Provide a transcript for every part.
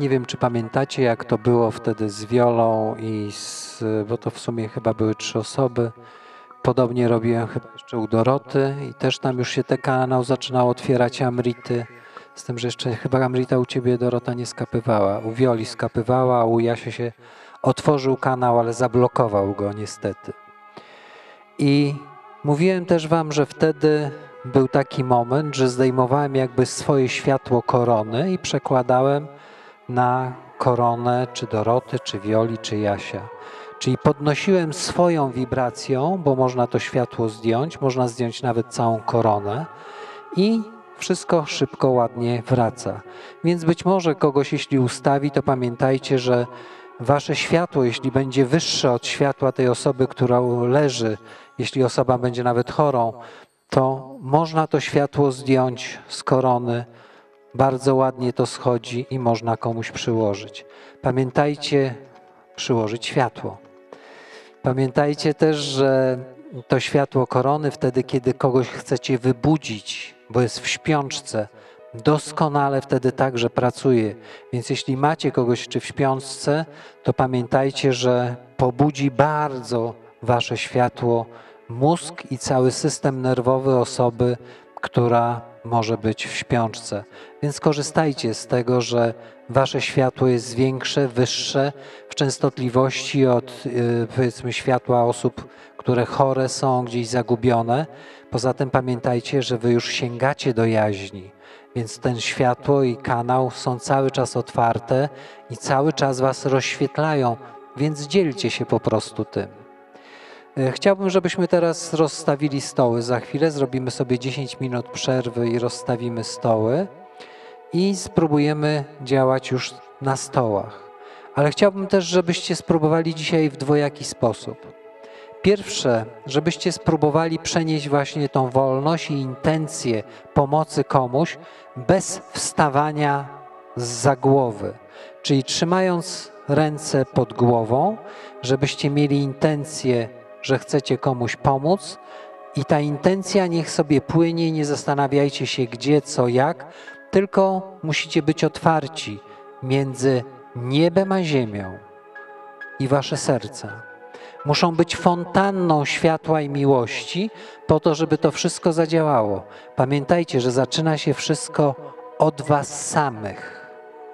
Nie wiem, czy pamiętacie, jak to było wtedy z Wiolą bo to w sumie chyba były 3 osoby. Podobnie robiłem chyba jeszcze u Doroty i też tam już się ten kanał zaczynał otwierać Amrity. Z tym, że jeszcze chyba Amrita u ciebie, Dorota, nie skapywała. U Wioli skapywała, a u Jasia się otworzył kanał, ale zablokował go niestety. I mówiłem też wam, że wtedy był taki moment, że zdejmowałem jakby swoje światło korony i przekładałem na koronę czy Doroty, czy Wioli, czy Jasia. Czyli podnosiłem swoją wibracją, bo można to światło zdjąć, można zdjąć nawet całą koronę i wszystko szybko, ładnie wraca. Więc być może kogoś, jeśli ustawi, to pamiętajcie, że wasze światło, jeśli będzie wyższe od światła tej osoby, która leży, jeśli osoba będzie nawet chorą, to można to światło zdjąć z korony, bardzo ładnie to schodzi i można komuś przyłożyć. Pamiętajcie, przyłożyć światło. Pamiętajcie też, że to światło korony wtedy, kiedy kogoś chcecie wybudzić, bo jest w śpiączce, doskonale wtedy także pracuje. Więc jeśli macie kogoś czy w śpiączce, to pamiętajcie, że pobudzi bardzo wasze światło mózg i cały system nerwowy osoby, która może być w śpiączce. Więc korzystajcie z tego, że wasze światło jest większe, wyższe w częstotliwości od powiedzmy światła osób, które chore są, gdzieś zagubione. Poza tym pamiętajcie, że wy już sięgacie do jaźni, więc ten światło i kanał są cały czas otwarte i cały czas was rozświetlają, więc dzielcie się po prostu tym. Chciałbym, żebyśmy teraz rozstawili stoły. Za chwilę zrobimy sobie 10 minut przerwy i rozstawimy stoły i spróbujemy działać już na stołach. Ale chciałbym też, żebyście spróbowali dzisiaj w dwojaki sposób. Pierwsze, żebyście spróbowali przenieść właśnie tą wolność i intencję pomocy komuś bez wstawania zza głowy. Czyli trzymając ręce pod głową, żebyście mieli intencję, że chcecie komuś pomóc i ta intencja niech sobie płynie, nie zastanawiajcie się gdzie, co, jak, tylko musicie być otwarci między niebem a ziemią i wasze serca. Muszą być fontanną światła i miłości po to, żeby to wszystko zadziałało. Pamiętajcie, że zaczyna się wszystko od was samych.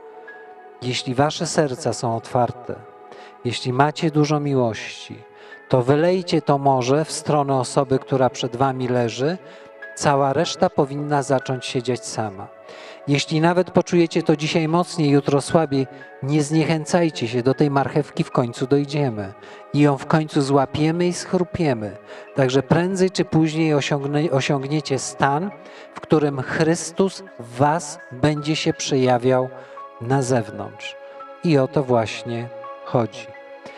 Jeśli wasze serca są otwarte, jeśli macie dużo miłości, to wylejcie to morze w stronę osoby, która przed wami leży. Cała reszta powinna zacząć się dziać sama. Jeśli nawet poczujecie to dzisiaj mocniej, jutro słabiej, nie zniechęcajcie się, do tej marchewki w końcu dojdziemy i ją w końcu złapiemy i schrupiemy. Także prędzej czy później osiągniecie stan, w którym Chrystus w was będzie się przejawiał na zewnątrz. I o to właśnie chodzi.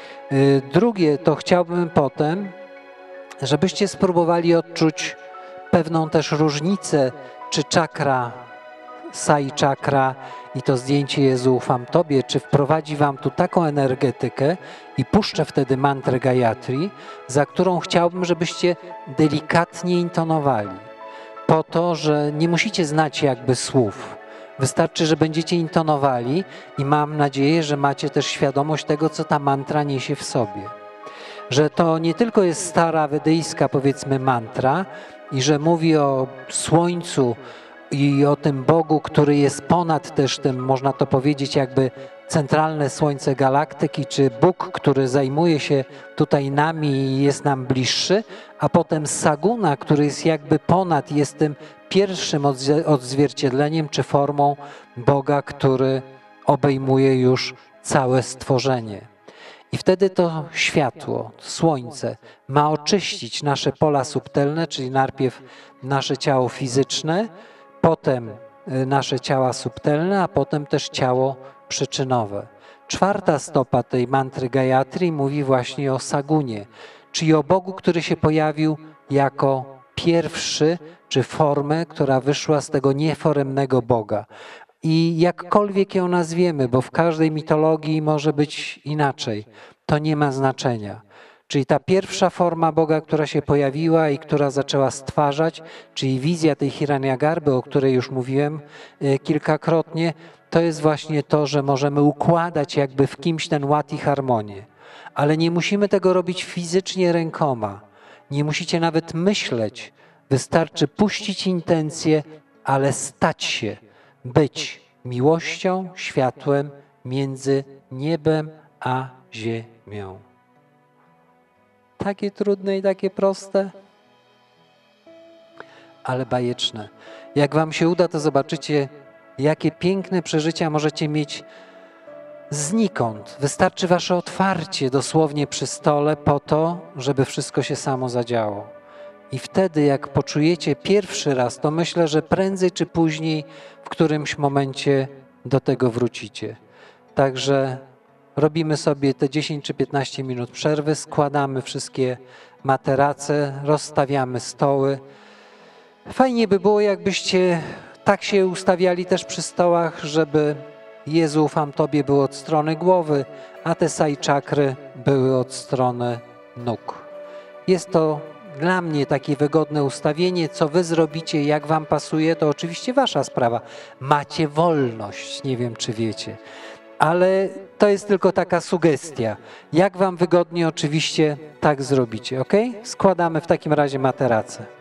Drugie, to chciałbym potem, żebyście spróbowali odczuć pewną też różnicę, czy czakra Sai czakra i to zdjęcie Jezu ufam Tobie, czy wprowadzi wam tu taką energetykę i puszczę wtedy mantrę Gayatri, za którą chciałbym, żebyście delikatnie intonowali. Po to, że nie musicie znać jakby słów. Wystarczy, że będziecie intonowali i mam nadzieję, że macie też świadomość tego, co ta mantra niesie w sobie. Że to nie tylko jest stara wedyjska, powiedzmy, mantra i że mówi o słońcu i o tym Bogu, który jest ponad też tym, można to powiedzieć, jakby centralne słońce galaktyki, czy Bóg, który zajmuje się tutaj nami i jest nam bliższy, a potem Saguna, który jest jakby ponad, jest tym pierwszym odzwierciedleniem czy formą Boga, który obejmuje już całe stworzenie. I wtedy to światło, słońce ma oczyścić nasze pola subtelne, czyli najpierw nasze ciało fizyczne, potem nasze ciała subtelne, a potem też ciało przyczynowe. 4. stopa tej mantry Gayatri mówi właśnie o Sagunie, czyli o Bogu, który się pojawił jako pierwszy, czy formę, która wyszła z tego nieforemnego Boga. I jakkolwiek ją nazwiemy, bo w każdej mitologii może być inaczej, to nie ma znaczenia. Czyli ta pierwsza forma Boga, która się pojawiła i która zaczęła stwarzać, czyli wizja tej Hiranyagarby, o której już mówiłem kilkakrotnie, to jest właśnie to, że możemy układać jakby w kimś ten ład i harmonię. Ale nie musimy tego robić fizycznie rękoma. Nie musicie nawet myśleć. Wystarczy puścić intencje, ale stać się, być miłością, światłem między niebem a ziemią. Takie trudne i takie proste, ale bajeczne. Jak wam się uda, to zobaczycie, jakie piękne przeżycia możecie mieć znikąd. Wystarczy wasze otwarcie dosłownie przy stole po to, żeby wszystko się samo zadziało. I wtedy, jak poczujecie pierwszy raz, to myślę, że prędzej czy później w którymś momencie do tego wrócicie. Także robimy sobie te 10 czy 15 minut przerwy, składamy wszystkie materace, rozstawiamy stoły. Fajnie by było, jakbyście tak się ustawiali też przy stołach, żeby Jezu, ufam Tobie było od strony głowy, a te sai czakry były od strony nóg. Jest to dla mnie takie wygodne ustawienie. Co wy zrobicie, jak wam pasuje, to oczywiście wasza sprawa. Macie wolność, nie wiem czy wiecie. Ale to jest tylko taka sugestia. Jak wam wygodnie, oczywiście tak zrobicie, ok? Składamy w takim razie materacę.